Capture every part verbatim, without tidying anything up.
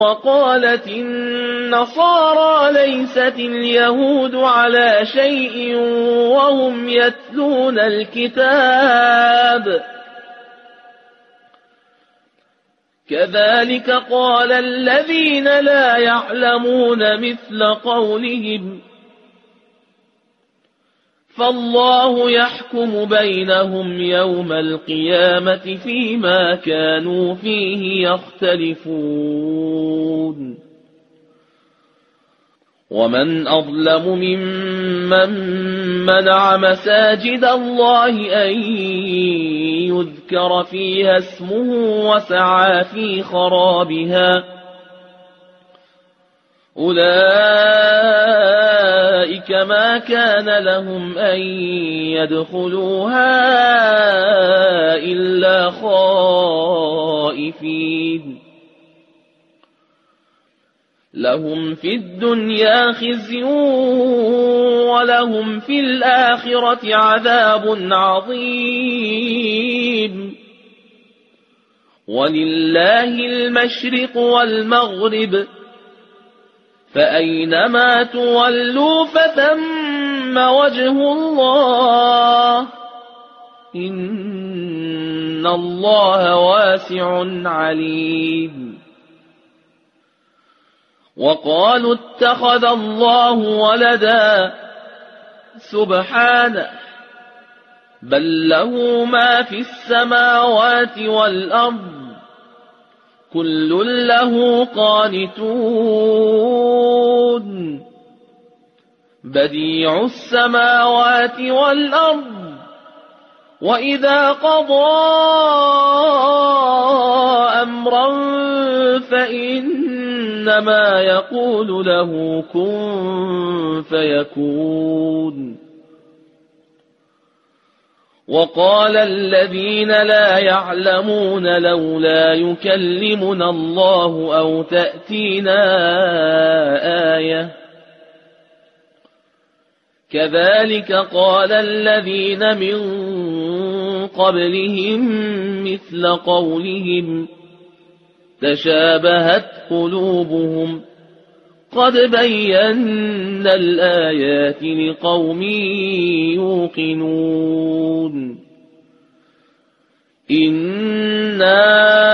وقالت النصارى ليست اليهود على شيء وهم يتلون الكتاب كذلك قال الذين لا يعلمون مثل قولهم فالله يحكم بينهم يوم القيامة فيما كانوا فيه يختلفون ومن أظلم ممن منع مساجد الله أن يذكر فيها اسمه وسعى في خرابها أولئك ما كان لهم أن يدخلوها إلا خائفين لهم في الدنيا خزي ولهم في الآخرة عذاب عظيم ولله المشرق والمغرب فأينما تولوا فثم وجه الله إن الله واسع عليم وقالوا اتخذ الله ولدا سبحانه بل له ما في السماوات والأرض كل له قانتون بديع السماوات والأرض وإذا قضى أمرا فإنما يقول له كن فيكون وقال الذين لا يعلمون لولا يكلمنا الله أو تأتينا آية كذلك قال الذين من قبلهم مثل قولهم تشابهت قلوبهم قد بينا الآيات لقوم يوقنون إنا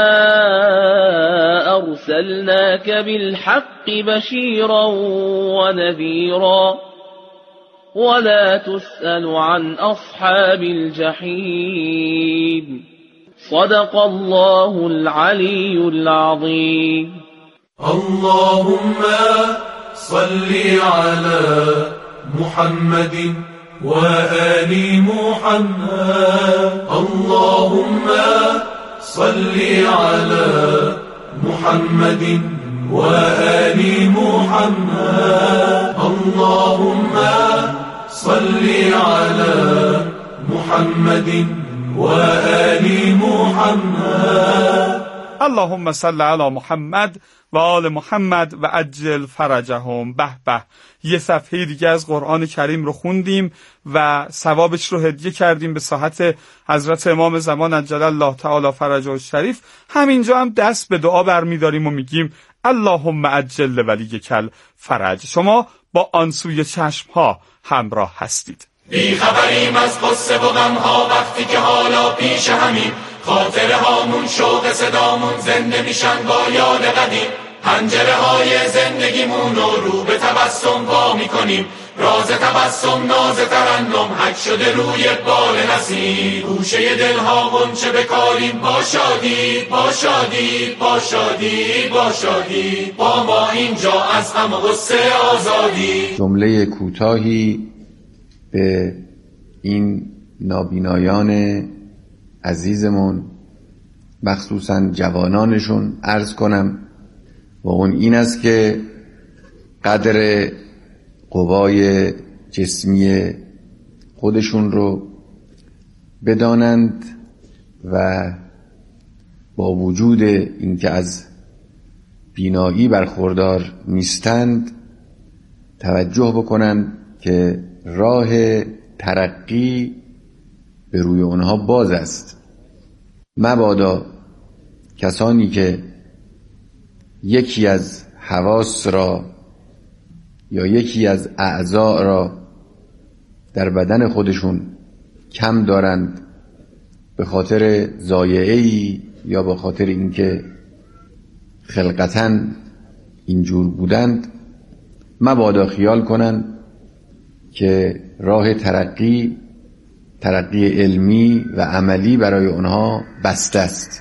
أرسلناك بالحق بشيرا ونذيرا ولا تسأل عن أصحاب الجحيم صدق الله العلي العظيم. اللهم صل على محمد وآل محمد. اللهم صل على محمد وآل محمد. اللهم صل على محمد وآل محمد. اللهم صل علی محمد و آل محمد و عجل فرجهم. به به، یه صفحه دیگه از قرآن کریم رو خوندیم و ثوابش رو هدیه کردیم به ساحت حضرت امام زمان عجل الله تعالی فرجه الشریف. همینجا هم دست به دعا برمی‌داریم و میگیم اللهم عجل ولیک الفرج. شما با آن سوی چشم‌ها همراه هستید. بی خبریم از قصه و غم‌ها وقتی که حالا پیش همین، خاطره هامون شوق صدامون زنده میشن با یاد قدیم. پنجره های زندگیمون رو رو به تبسم وا میکنیم، راز تبسم ناز ترنم حک شده روی بال نسیم. گوشه دلها غنچه بکاریم با شادی با شادی با شادی با شادی، با ما اینجا از غم و غصه آزادی. جمله کوتاهی به این نابینایان عزیزمون مخصوصا جوانانشون عرض کنم و اون این است که قدر قوای جسمی خودشون رو بدانند و با وجود اینکه از بینایی برخوردار نیستند توجه بکنند که راه ترقی به روی اونها باز است. مبادا کسانی که یکی از حواس را یا یکی از اعضاء را در بدن خودشون کم دارند به خاطر ضایعه‌ای یا به خاطر اینکه خلقتاً اینجور بودند، مبادا خیال کنند که راه ترقی ترقی علمی و عملی برای اونها بسته است.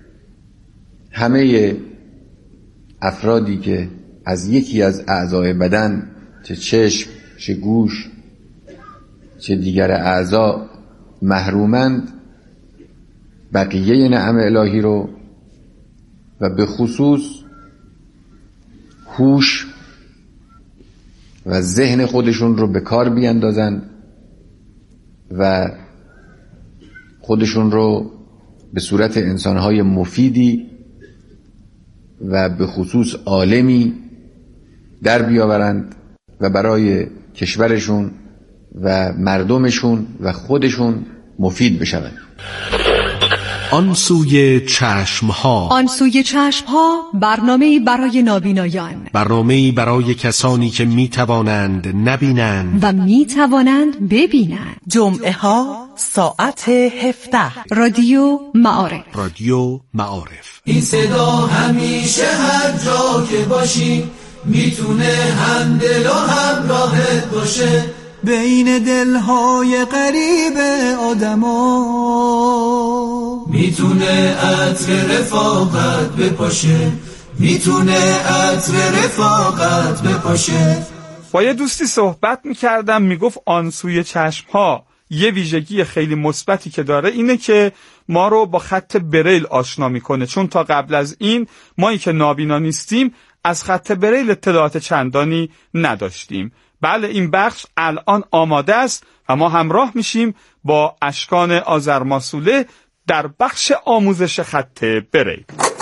همه افرادی که از یکی از اعضای بدن، چه چشم، چه گوش، چه دیگر اعضا محرومند، بقیه نعم الهی رو و به خصوص هوش و ذهن خودشون رو به کار بیندازن و خودشون رو به صورت انسانهای مفیدی و به خصوص عالمی در بیاورند و برای کشورشون و مردمشون و خودشون مفید بشوند. آن سوی چشمها. آن سوی چشمها برنامه‌ای برای نابینایان، برنامه‌ای برای کسانی که می توانند نبینند و می توانند ببینند. جمعه ها ساعت هفده. رادیو معارف. رادیو معارف. این صدا همیشه هر جا که باشی میتونه همدل و همراهت باشه، بین دلهای غریب آدما میتونه عطر رفاقت بپاشه، میتونه عطر رفاقت بپاشه. با یه دوستی صحبت میکردم، میگفت آن سوی چشمها یه ویژگی خیلی مثبتی که داره اینه که ما رو با خط بریل آشنا میکنه، چون تا قبل از این مایی که نابینا نیستیم از خط بریل اطلاعات چندانی نداشتیم. بله، این بخش الان آماده است و ما همراه میشیم با اشکان آذرماسوله در بخش آموزش خط بریل.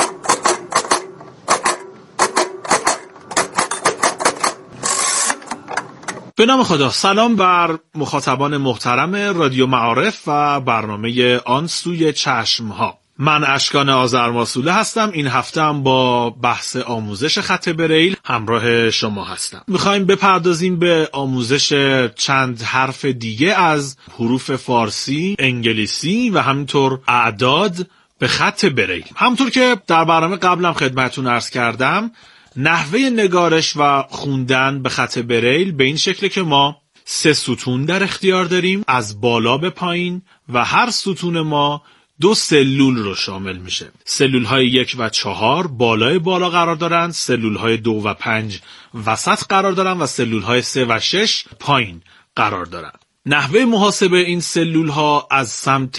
به نام خدا. سلام بر مخاطبان محترم رادیو معارف و برنامه آن سوی چشمها. من اشکان آذرماسوله هستم. این هفته هم با بحث آموزش خط بریل همراه شما هستم. میخوایم بپردازیم به آموزش چند حرف دیگه از حروف فارسی، انگلیسی و همینطور اعداد به خط بریل. همونطور که در برنامه قبلم خدمتتون عرض کردم، نحوه نگارش و خوندن به خط بریل به این شکله که ما سه ستون در اختیار داریم از بالا به پایین و هر ستون ما دو سلول رو شامل میشه. سلول های یک و چهار بالای بالا قرار دارن، سلول های دو و پنج وسط قرار دارن و سلول های سه و شش پایین قرار دارن. نحوه محاسبه این سلول ها از سمت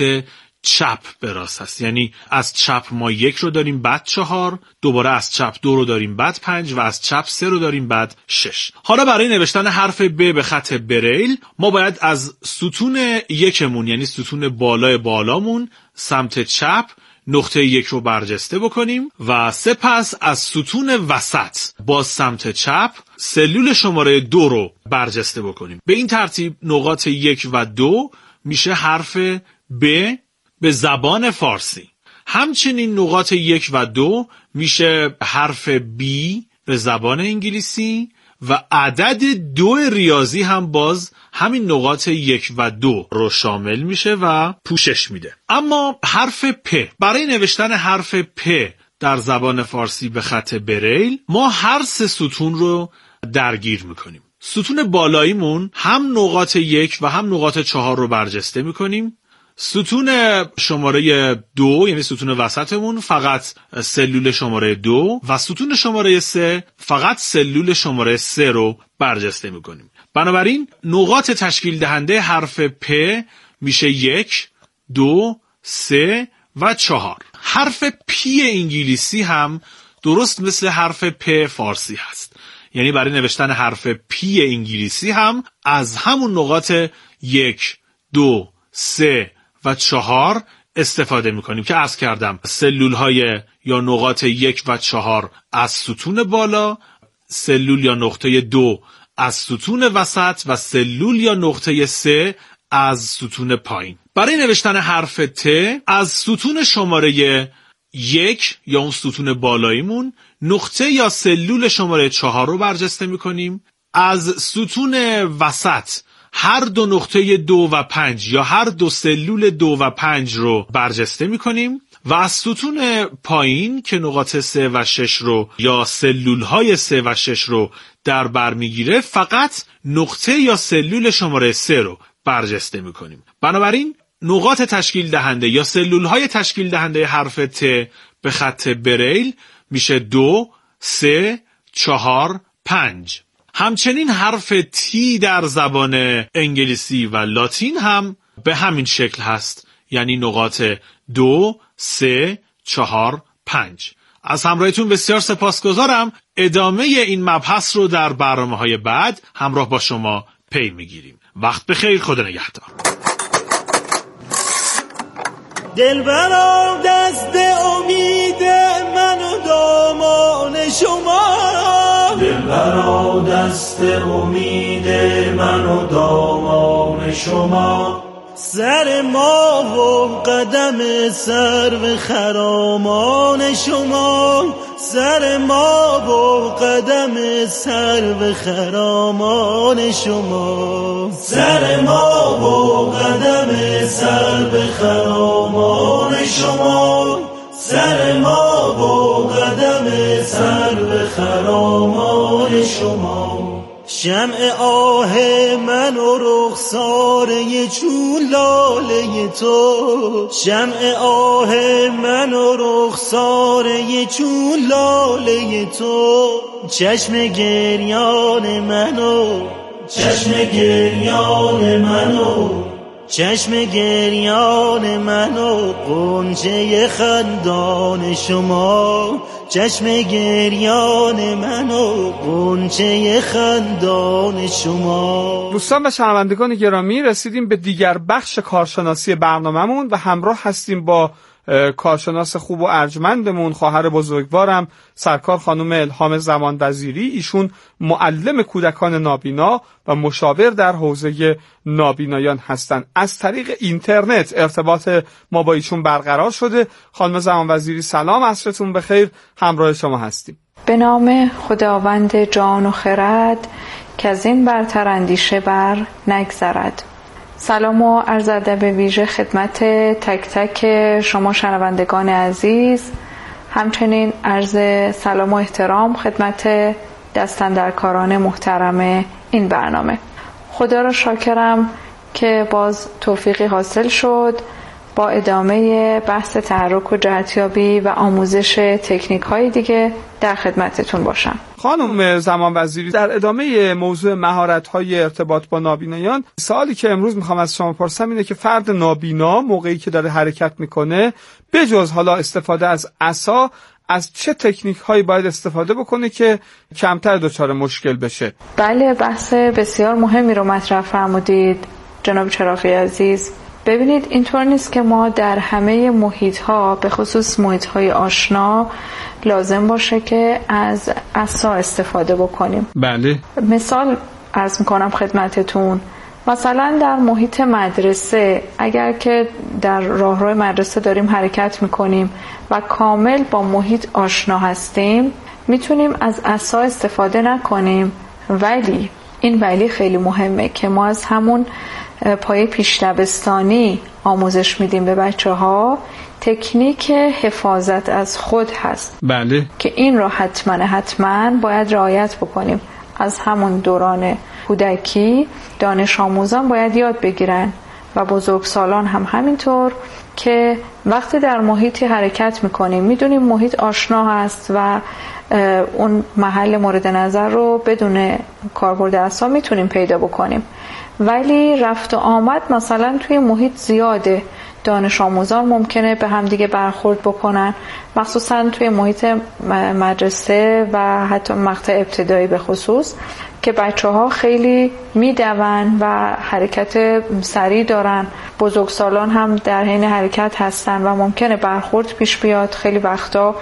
چپ به راست است، یعنی از چپ ما یک رو داریم بعد چهار، دوباره از چپ دو رو داریم بعد پنج و از چپ سه رو داریم بعد شش. حالا برای نوشتن حرف ب به خط بریل ما باید از ستون یکمون، یعنی ستون بالای بالامون سمت چپ نقطه یک رو برجسته بکنیم و سپس از ستون وسط با سمت چپ سلول شماره دو رو برجسته بکنیم. به این ترتیب نقاط یک و دو میشه حرف ب به زبان فارسی. همچنین نقاط یک و دو میشه حرف بی به زبان انگلیسی و عدد دو ریاضی هم باز همین نقاط یک و دو رو شامل میشه و پوشش میده. اما حرف پ، برای نوشتن حرف پ در زبان فارسی به خط بریل ما هر سه ستون رو درگیر میکنیم. ستون بالاییمون هم نقاط یک و هم نقاط چهار رو برجسته میکنیم. ستون شماره دو یعنی ستون وسطمون فقط سلول شماره دو و ستون شماره سه فقط سلول شماره سه رو برجسته میکنیم. بنابراین نقاط تشکیل دهنده حرف پ میشه یک، دو، سه و چهار. حرف پی انگلیسی هم درست مثل حرف پ فارسی هست، یعنی برای نوشتن حرف پی انگلیسی هم از همون نقاط یک، دو، سه و چهار استفاده میکنیم که عرض کردم سلول های یا نقاط یک و چهار از ستون بالا، سلول یا نقطه دو از ستون وسط و سلول یا نقطه سه از ستون پایین. برای نوشتن حرف ت از ستون شماره یک یا اون ستون بالاییمون نقطه یا سلول شماره چهار رو برجسته میکنیم. از ستون وسط هر دو نقطه دو و پنج یا هر دو سلول دو و پنج رو برجسته میکنیم و از ستون پایین که نقاط سه و شش رو یا سلول های سه و شش رو در بر میگیره فقط نقطه یا سلول شماره سه رو برجسته میکنیم. بنابراین نقاط تشکیل دهنده یا سلول های تشکیل دهنده حرف ت به خط بریل میشه دو، سه، چهار، پنج. همچنین حرف تی در زبان انگلیسی و لاتین هم به همین شکل هست، یعنی نقاط دو، سه، چهار، پنج. از همراهیتون بسیار سپاسگزارم. ادامه این مبحث رو در برنامه‌های بعد همراه با شما پی میگیریم. وقت بخیر، خدا نگهدار. دلبرا دست امید من و دامان شما، دلبرا دست امید من و دامان شما، سر ما و قدم سرو خرامان شما، سر ما و قدم سرو خرامان شما، سر ما و قدم سرو خرامان شما، سر ما و قدم سرو خرامان شما. شمع آه من و رخساره چون لاله تو، شمع آه من و رخساره چون لاله تو، چشم گریان منو، چشم گریان منو، چشم گریان منو، غنچه خندان شما، چشم گریان منو، غنچه خندان شما. دوستان و شنوندگان گرامی، رسیدیم به دیگر بخش کارشناسی برنامه‌مون و همراه هستیم با کارشناس خوب و ارجمندمون، خواهر بزرگوارم سرکار خانم الهام زمانوزیری. ایشون معلم کودکان نابینا و مشاور در حوزه نابینایان هستند. از طریق اینترنت ارتباط ما با ایشون برقرار شده. خانم زمانوزیری سلام، عصرتون بخیر، همراه شما هستیم. به نام خداوند جان و خرد که از این برتر اندیشه بر نگذرد. سلام و عرض ادب ویژه خدمت تک تک شما شنوندگان عزیز، همچنین عرض سلام و احترام خدمت دستاندرکاران محترم این برنامه. خدا را شاکرم که باز توفیقی حاصل شد با ادامه بحث تحرک و جهتیابی و آموزش تکنیک های دیگه در خدمتتون باشم. خانم زمانوزیری، در ادامه موضوع مهارت‌های ارتباط با نابینایان، سوالی که امروز میخوام از شما پرسم اینه که فرد نابینا موقعی که داره حرکت میکنه بجز حالا استفاده از عصا از چه تکنیک هایی باید استفاده بکنه که کمتر دچار مشکل بشه؟ بله، بحث بسیار مهمی رو مطرح فرمودید جناب چراغی عزیز. ببینید، اینطور نیست که ما در همه محیط ها، به خصوص محیط های آشنا، لازم باشه که از عصا استفاده بکنیم. بله. مثال عرض میکنم خدمتتون. مثلا در محیط مدرسه، اگر که در راهروی مدرسه داریم حرکت میکنیم و کامل با محیط آشنا هستیم، میتونیم از عصا استفاده نکنیم. ولی این ولی خیلی مهمه که ما از همون پای پیش دبستانی آموزش میدیم به بچه ها. تکنیک حفاظت از خود هست. بله. که این رو حتما حتما باید رعایت بکنیم. از همون دوران کودکی دانش آموزان باید یاد بگیرن و بزرگسالان هم همینطور، که وقتی در محیطی حرکت میکنیم میدونیم محیط آشنا هست و اون محل مورد نظر رو بدون کاربرد عصا میتونیم پیدا بکنیم. ولی رفت و آمد مثلا توی محیط زیاده، دانش آموزان ممکنه به هم دیگه برخورد بکنن، مخصوصا توی محیط مدرسه و حتی مقطع ابتدایی به خصوص، که بچه ها خیلی میدون و حرکت سریع دارن. بزرگسالان هم در حین حرکت هستن و ممکنه برخورد پیش بیاد. خیلی وقتا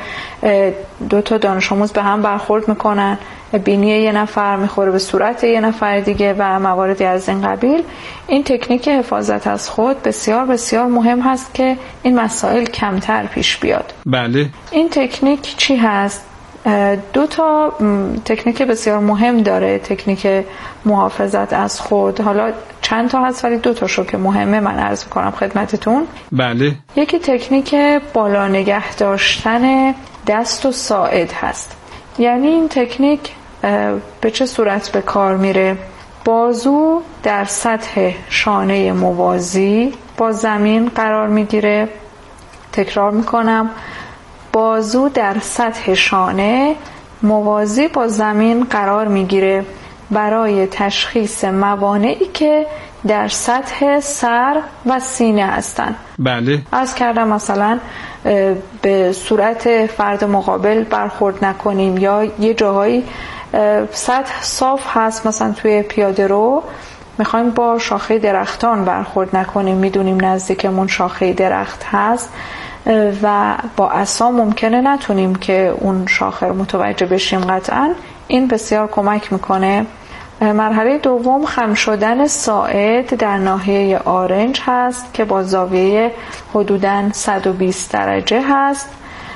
دو تا دانش آموز به هم برخورد میکنن، بینی یه نفر میخوره به صورت یه نفر دیگه و مواردی از این قبیل. این تکنیک حفاظت از خود بسیار بسیار مهم هست که این مسائل کمتر پیش بیاد. بله. این تکنیک چی هست؟ دو تا تکنیک بسیار مهم داره تکنیک محافظت از خود. حالا چند تا هست ولی دو تاشو که مهمه من عرض می‌کنم خدمتتون. بله. یکی تکنیک بالا نگه داشتن دست و ساعد هست. یعنی این تکنیک به چه صورت به کار میره؟ بازو در سطح شانه موازی با زمین قرار میگیره. تکرار میکنم، بازو در سطح شانه موازی با زمین قرار میگیره برای تشخیص موانعی که در سطح سر و سینه هستن. بله. عرض کردم مثلا به صورت فرد مقابل برخورد نکنیم، یا یه جاهایی سطح صاف هست، مثلا توی پیاده رو میخوایم با شاخه درختان برخورد نکنیم، میدونیم نزدیکمون شاخه درخت هست و با عصا ممکنه نتونیم که اون شاخه رو متوجه بشیم قطعا. این بسیار کمک میکنه. مرحله دوم خم شدن ساعد در ناحیه آرنج هست که با زاویه حدوداً صد و بیست درجه هست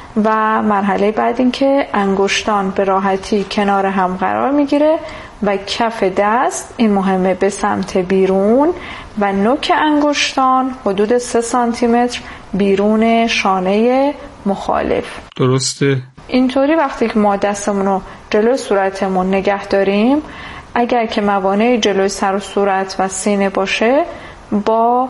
و مرحله بعد این که انگشتان به راحتی کنار هم قرار میگیره و کف دست، این مهمه، به سمت بیرون و نوک انگشتان حدود سه سانتی متر بیرون شانه مخالف. درسته. اینطوری وقتی که ما دستمون رو جلوی صورتمون نگه داریم، اگر که موانع جلوی سر و صورت و سینه باشه با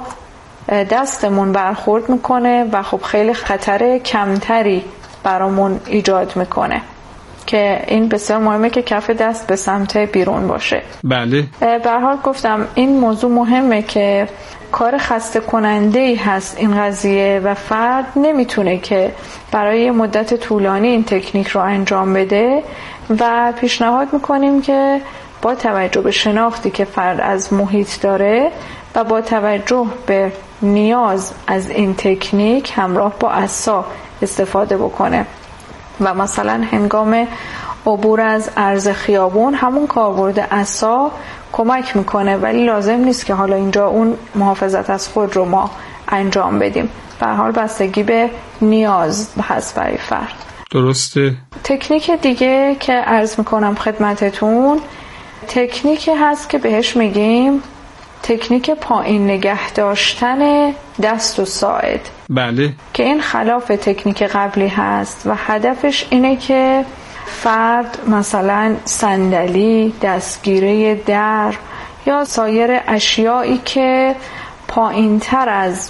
دستمون برخورد میکنه و خب خیلی خطر کمتری برامون ایجاد میکنه که این بسیار مهمه که کف دست به سمت بیرون باشه. بله. به هر حال گفتم این موضوع مهمه که کار خسته کننده ای هست این قضیه و فرد نمیتونه که برای مدت طولانی این تکنیک رو انجام بده و پیشنهاد میکنیم که با توجه به شناختی که فرد از محیط داره و با توجه به نیاز از این تکنیک همراه با عصا استفاده بکنه و مثلا هنگام عبور از عرض خیابون همون کاربرد عصا کمک میکنه، ولی لازم نیست که حالا اینجا اون محافظت از خود رو ما انجام بدیم. به هر حال بستگی به نیاز هست برای فرد. درسته. تکنیک دیگه که عرض میکنم خدمتتون تکنیکی هست که بهش میگیم تکنیک پایین نگه داشتن دست و ساعد. بله. که این خلاف تکنیک قبلی هست و هدفش اینه که فرد مثلا صندلی، دستگیره در یا سایر اشیایی که پایین تر از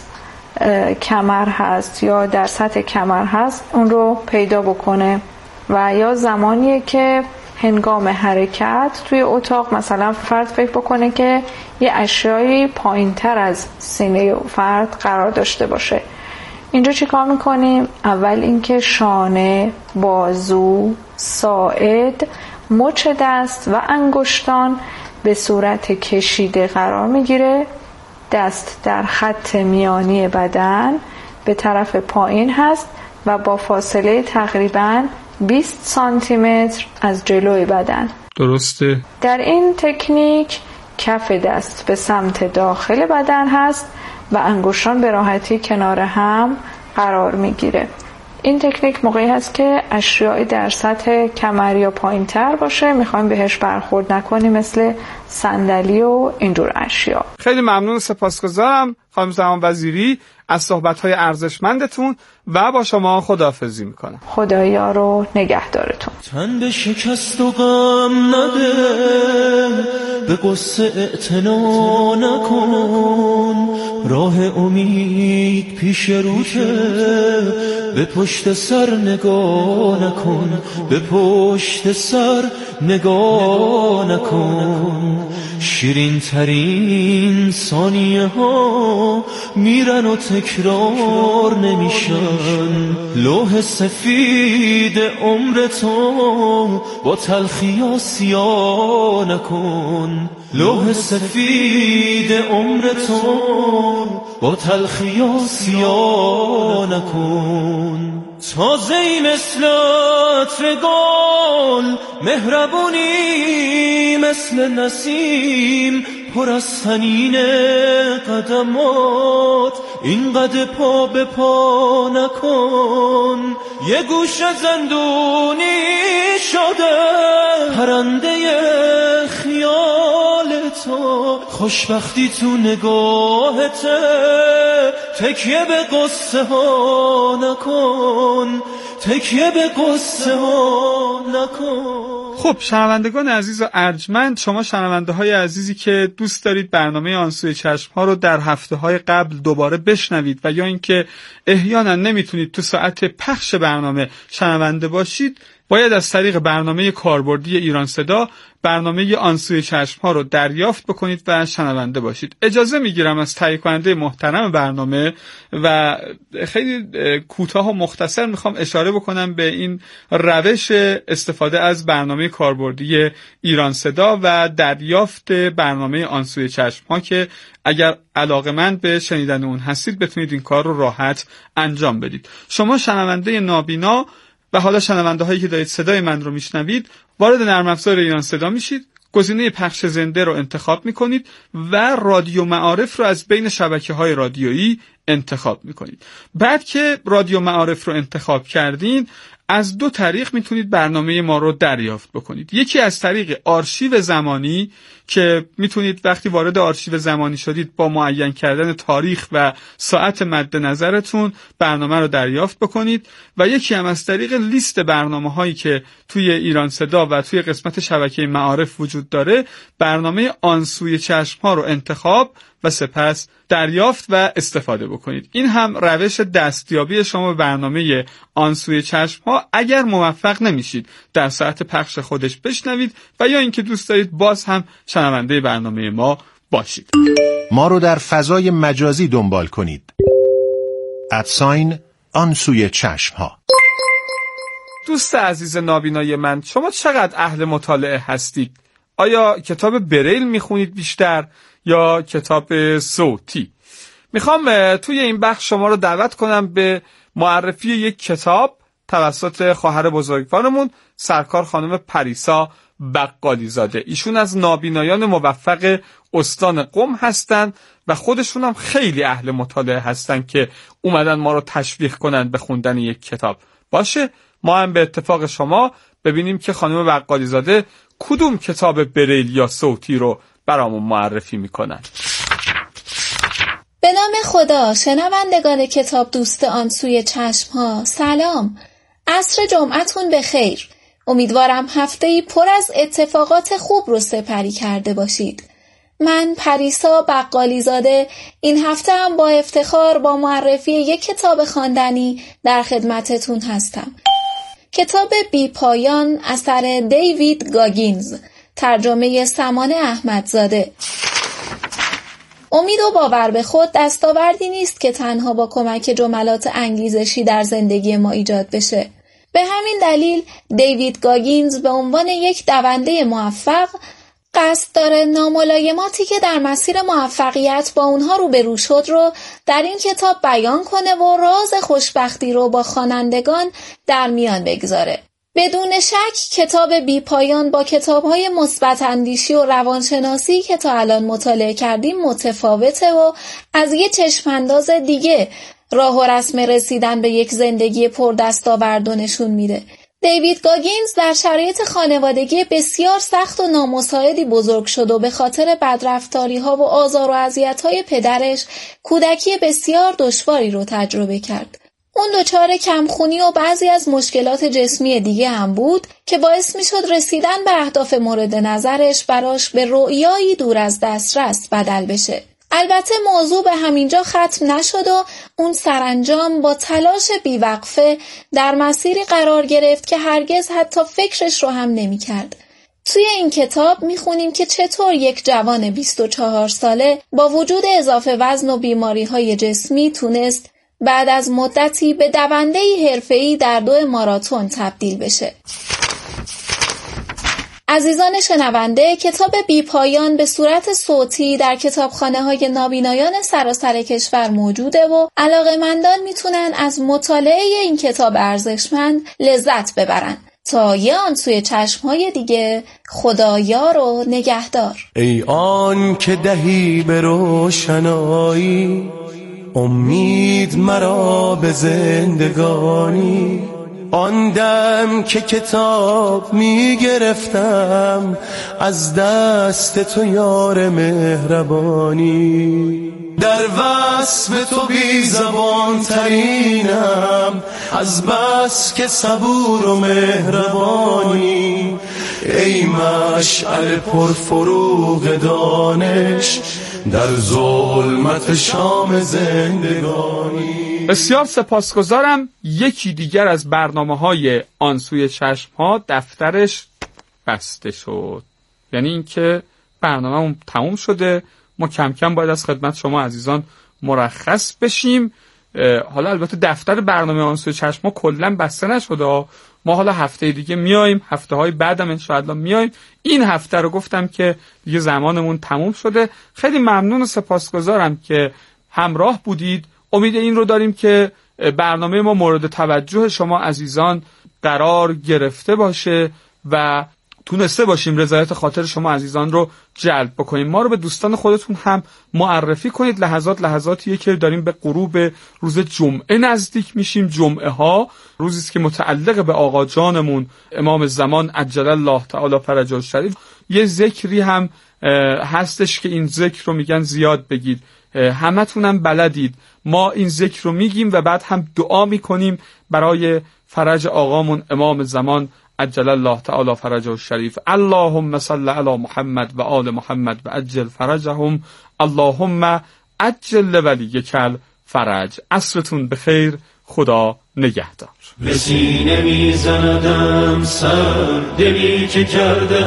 کمر هست یا در سطح کمر هست اون رو پیدا بکنه و یا زمانیه که هنگام حرکت توی اتاق مثلا فرد فکر بکنه که یه اشیایی پایین تر از سینه فرد قرار داشته باشه. اینجا چی کار میکنیم؟ اول اینکه شانه، بازو، ساعد، مچ دست و انگشتان به صورت کشیده قرار میگیره. دست در خط میانی بدن به طرف پایین هست و با فاصله تقریباً بیست سانتی متر از جلوی بدن. درسته. در این تکنیک کف دست به سمت داخل بدن هست و انگشتان به راحتی کنار هم قرار میگیره. این تکنیک موقعی هست که اشیاء در سطح کمر یا پایین تر باشه، میخوایم بهش برخورد نکنیم، مثل صندلی و اینجور اشیاء. خیلی ممنون، سپاسگزارم خانم زمان وزیری از صحبت‌های ارزشمندتون و با شما خداحافظی میکنم. خدایا رو نگهدارتون. تن به شکست و غم نده، به قصه اعتنا نکن، راه امید پیش روشه، به پشت سر نگاه نکن، به پشت سر نگاه نکن. شیرین ترین ثانیه ها میرن و تکرار نمیشن، لوح سفید عمر تو با تلخی ها سیاه نکن، لوح سفید عمر تو با تلخی ها سیاه نکن. تازه‌ای مثل عطر گل، مهربونی مثل نسیم، پر از حنین قدمات، اینقدر پا به پا نکن، یه گوش زندونی شده پرنده خیال تو، خوشبختی تو نگاهته، تکیه به قصه ها نکن، تکیه به قصه ها نکن. خب شنوندگان عزیز و ارجمند، شما شنونده های عزیزی که دوست دارید برنامه آن سوی چشم ها رو در هفته های قبل دوباره بشنوید و یا اینکه احیانا نمیتونید تو ساعت پخش برنامه شنونده باشید، باید از طریق برنامه کاربردی ایران صدا برنامه آن سوی چشم ها رو دریافت بکنید و شنونده باشید. اجازه میگیرم از تهیه کننده محترم برنامه و خیلی کوتاه و مختصر میخوام اشاره بکنم به این روش استفاده از برنامه کاربردی ایران صدا و دریافت برنامه آن سوی چشم ها که اگر علاقه‌مند به شنیدن اون هستید بتونید این کار رو راحت انجام بدید. شما شنونده نابینا و حالا شنونده هایی که دارید صدای من رو میشنوید وارد نرم افزار ایران صدا میشید، گزینه پخش زنده رو انتخاب میکنید و رادیو معارف رو از بین شبکه های رادیویی انتخاب میکنید. بعد که رادیو معارف رو انتخاب کردین از دو طریق میتونید برنامه ما رو دریافت بکنید. یکی از طریق آرشیو زمانی که میتونید وقتی وارد آرشیو زمانی شدید با معین کردن تاریخ و ساعت مد نظرتون برنامه رو دریافت بکنید، و یکی هم از طریق لیست برنامه هایی که توی ایران صدا و توی قسمت شبکه معارف وجود داره برنامه آن سوی چشم ها رو انتخاب و سپس دریافت و استفاده بکنید. این هم روش دستیابی شما به برنامه آن سوی چشم ها اگر موفق نمیشید در ساعت پخش خودش بشنوید و یا اینکه دوست دارید باز هم شنونده برنامه ما باشید. ما رو در فضای مجازی دنبال کنید. ادساین آن سوی چشم ها. دوست عزیز نابینای من، شما چقدر اهل مطالعه هستید؟ آیا کتاب بریل میخونید بیشتر یا کتاب صوتی؟ میخوام توی این بخش شما رو دعوت کنم به معرفی یک کتاب توسط خواهر بزرگوارمون سرکار خانم پریسا بقالی زاده. ایشون از نابینایان موفق استان قم هستن و خودشون هم خیلی اهل مطالعه هستن که اومدن ما رو تشویق کنن به خوندن یک کتاب. باشه ما هم به اتفاق شما ببینیم که خانم بقالی زاده کدوم کتاب بریل یا صوتی رو برامون معرفی میکنن. به نام خدا، شنوندگان کتاب دوست آن سوی چشم ها، سلام. عصر جمعتون بخیر. امیدوارم هفته‌ای پر از اتفاقات خوب رو سپری کرده باشید. من پریسا بقالی زاده این هفته هم با افتخار با معرفی یک کتاب خواندنی در خدمتتون هستم. کتاب بی پایان اثر دیوید گاگینز، ترجمه سمان احمدزاده. امید و باور به خود دستاوردی نیست که تنها با کمک جملات انگیزشی در زندگی ما ایجاد بشه. به همین دلیل دیوید گاگینز به عنوان یک دونده موفق قصد داره ناملایماتی که در مسیر موفقیت با اونها روبرو شد رو در این کتاب بیان کنه و راز خوشبختی رو با خوانندگان در میان بگذاره. بدون شک کتاب بی پایان با کتاب‌های مثبت اندیشی و روانشناسی که تا الان مطالعه کردیم متفاوته و از یه چشم‌انداز دیگه راه و رسم رسیدن به یک زندگی پردستاورد نشون میده. دیوید گاگینز در شرایط خانوادگی بسیار سخت و نامساعدی بزرگ شد و به خاطر بدرفتاری‌ها و آزار و اذیت‌های پدرش کودکی بسیار دشواری رو تجربه کرد. اون دچار کمخونی و بعضی از مشکلات جسمی دیگه هم بود که باعث میشد رسیدن به اهداف مورد نظرش براش به رؤیایی دور از دسترس بدل بشه. البته موضوع به همینجا ختم نشد و اون سرانجام با تلاش بیوقفه در مسیری قرار گرفت که هرگز حتی فکرش رو هم نمی کرد. توی این کتاب میخونیم که چطور یک جوان بیست و چهار ساله با وجود اضافه وزن و بیماری‌های جسمی تونست بعد از مدتی به دونده‌ای حرفه‌ای در دو ماراتون تبدیل بشه. عزیزان شنونده، کتاب بی پایان به صورت صوتی در کتابخانه‌های نابینایان سراسر کشور موجوده و علاقه‌مندان میتونن از مطالعه این کتاب ارزشمند لذت ببرن. تا یه آن سوی چشم‌های دیگه، خدایار و نگهدار. ای آن که دهی به روشنایی امید مرا به زندگانی. آن دم که کتاب می گرفتم از دست تو یار مهربانی. در وصف تو بی زبان ترینم از بس که صبور و مهربانی. ای مشعل پرفروغ دانش در ظلمت شام زندگانی. بسیار سپاسگزارم. یکی دیگر از برنامه‌های آن سوی چشم‌ها دفترش بسته شد، یعنی اینکه برنامه‌مون تموم شده. ما کم کم باید از خدمت شما عزیزان مرخص بشیم. حالا البته دفتر برنامه آن سوی چشم‌ها کلاً بسته نشده. ما حالا هفته دیگه میایم، هفته های بعدم ان شاء الله میایم. این هفته رو گفتم که دیگه زمانمون تموم شده. خیلی ممنون و سپاسگزارم که همراه بودید. امید این رو داریم که برنامه ما مورد توجه شما عزیزان قرار گرفته باشه و تونسته باشیم رضایت خاطر شما عزیزان رو جلب بکنیم. ما رو به دوستان خودتون هم معرفی کنید. لحظات لحظاتیه که داریم به غروب روز جمعه نزدیک میشیم. جمعه ها روزی است که متعلق به آقا جانمون امام زمان عجل الله تعالی فرجه الشریف. یه ذکری هم هستش که این ذکر رو میگن زیاد بگید. همتونم بلدید. ما این ذکر رو میگیم و بعد هم دعا میکنیم برای فرج آقامون امام زمان عجل الله تعالی فرجه الشریف. اللهم صل علی محمد و آل محمد و عجل فرجهم. اللهم عجل لولیک الفرج. عصرتون بخیر. خدا نگهدار. به سینه میزندم سر دلی که کرده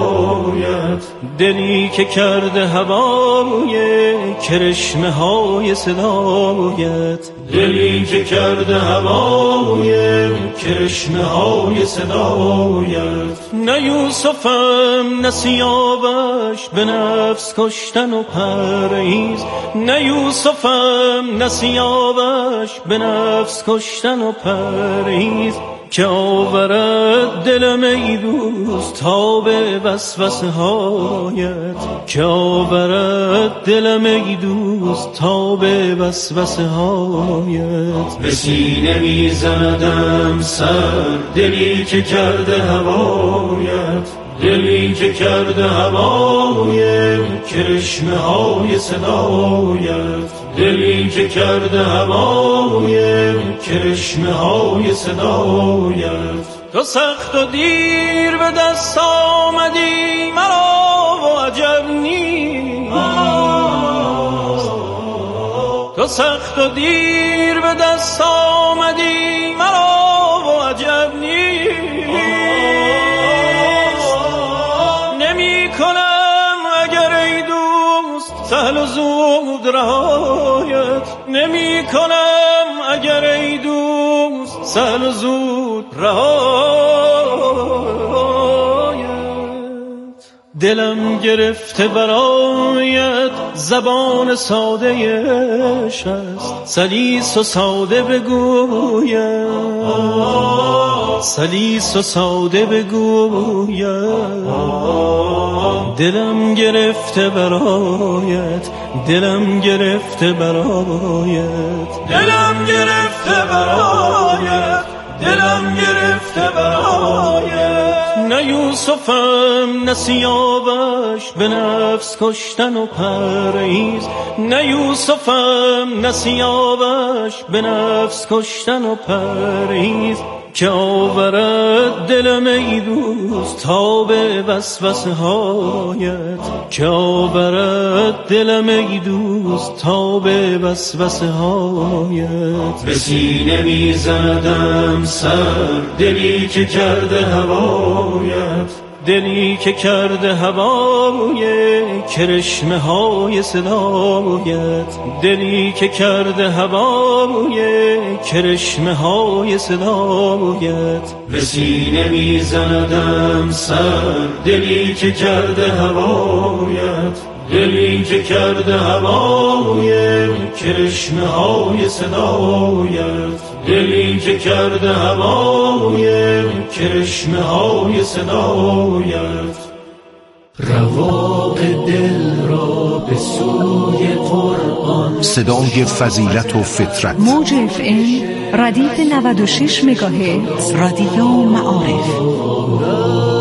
هوایت، دلی که کرده هوای کرشمه های صدایت، دلی که کرده هوای کرشمه های صدایت. نه یوسفم نه سیاوش به نفس کشتن و پرهیز، نه یوسفم نه سیاوش به نفس کشتن و پرهیز. که آورد دلم ای دوست تا به وسوسه هایت، که آورد دلم ای دوست تا به وسوسه هایت. به سینه میزندم سر دلی که کرده هوایت، دلی که کرده هوای کرشمه های صدایت، دلی که کرده هوای کرشمه های صدایت. تو سخت و دیر به دست آمدی مرا و عجب نیست، تو سخت و دیر به دست آمدی مرا و عجب نیست. نمی کنم اگر ای دوست سهل و زود رهایت، نمی کنم اگر ای دوست سهل و زود رهایت. دلم گرفته برایت زبان ساده عشق است، سلیس و ساده بگویم، سلیس و ساده بگویم. دلم گرفته برایت، دلم گرفته برایت، دلم گرفته برایت، دلم گرفته برایت. نه یوسفم نه سیاوش به نفس کشتن و پرهیز، نه یوسفم نه سیاوش به نفس کشتن و پرهیز. که آورد دلم ای دوست تا به وسوسه هایت، که آورد دلم ای دوست تا به وسوسه هایت. به سینه میزندم سر دلی که کرده هوایت، دلی که کرده هوای کرشمه های صدایت، دلی که کرده هوای کرشمه های صدایت. به سینه میزندم سر دلی که کرده هوایت، دلی که کرده هوای کرشمه های صدایت، دلی که کرده هوای کرشمه های صدایت. رواق دل را به سوی قرآن صدای فضیلت و فطرت. موج اف ام ردیف نود و شش مگاهرتز رادیو معارف.